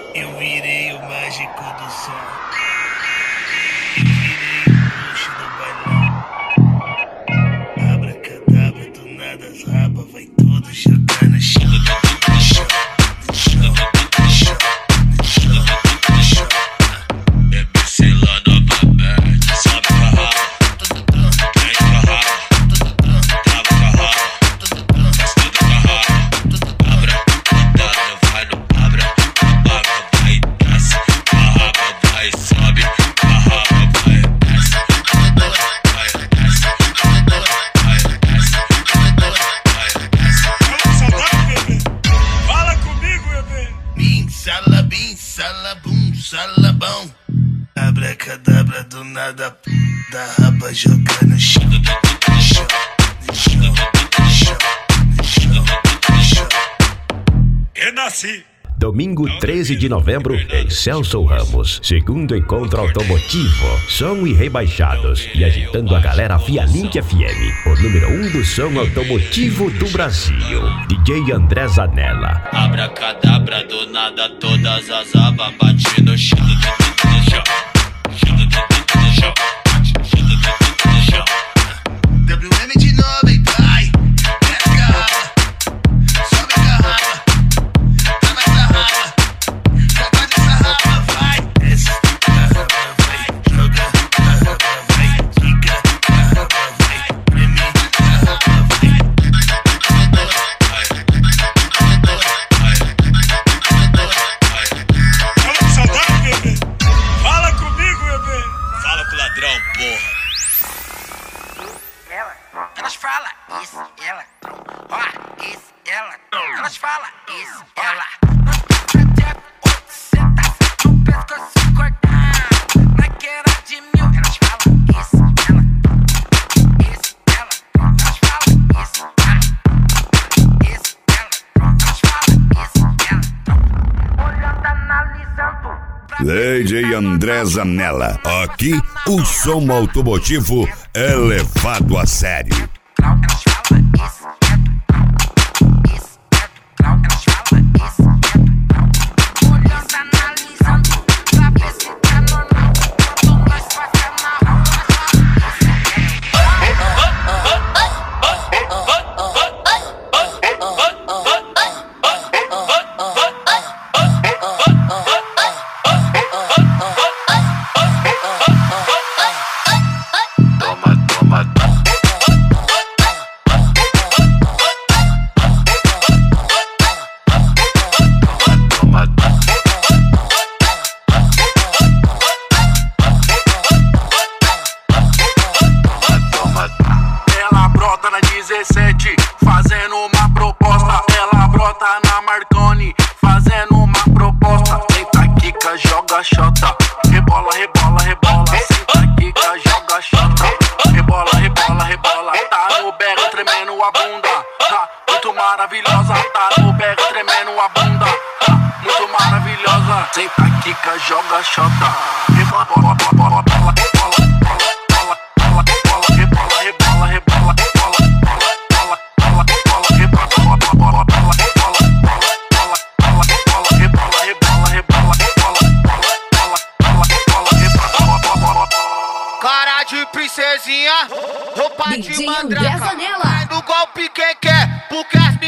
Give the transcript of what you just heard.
Eu virei o mágico do som. Eu virei o bruxo do bailão. Abracadabra, do nada as rabas vai tudo jogar no chão. No chão, no chão, no chão, no chão, no chão. É pincelando a babete, sobe com a raba. Vem com a raba, trava com a raba. Faz tudo com a raba. Abra, cuidado, vai no abra. Abaca, vai, desce. A raba vai, sobe. A raba vai, desce. Vai, desce. Vai, desce. Vai, desce. Fala comigo, bebê. Bim, salabum, salabão. Abracadabra do nada, da raba jogar no chão. No chão, no chão, no chão, no chão, no chão. Renasci. Domingo 13 de novembro, em Celso Ramos. Segundo encontro automotivo. Som e rebaixados. E agitando a galera via Link FM. O número 1 do som automotivo do Brasil. DJ André Zanella. Abracadabra do nada, todas as abas bate no chão. No chão, no chão, no chão. WM de novo, hein, pai. Desce a raba, sobe a raba. Tava essa raba, sacode essa raba, vai. Desce a raba, vai. Joga a raba, vai. Fica a raba, vai. Preme a raba, vai. Fala com saudade, bebê. Fala comigo, bebê. Fala com o ladrão, porra. Elas falam isso, ela, ó, isso, ela, elas falam isso, ela. No pescoço cortado, na queira de mil, elas falam isso, ela, isso, ela, elas falam isso, ela, isso, ela, elas falam isso, ela. Olhando, analisando. DJ André Zanella. Aqui o som automotivo é levado a sério. Elas falam isso, isso, elas falam isso, olhando, analisando, pra ver se tá normal. Quando nós passa na rua, ela brota na 17, fazendo uma proposta. Ela brota na Marconi, fazendo uma proposta. Senta, quica, joga xota. Rebola, rebola, rebola. Senta, quica, joga xota. Rebola, rebola, rebola. Tá no bega tremendo a bunda. Tá muito maravilhosa. Tá no bega tremendo a bunda. Tá muito maravilhosa. Senta, quica, joga xota. Rebola, bola, bola, bola, bola, bola. Cara de princesinha, roupa de DJ André mandraca. Zanella. Vai no golpe quem quer, porque as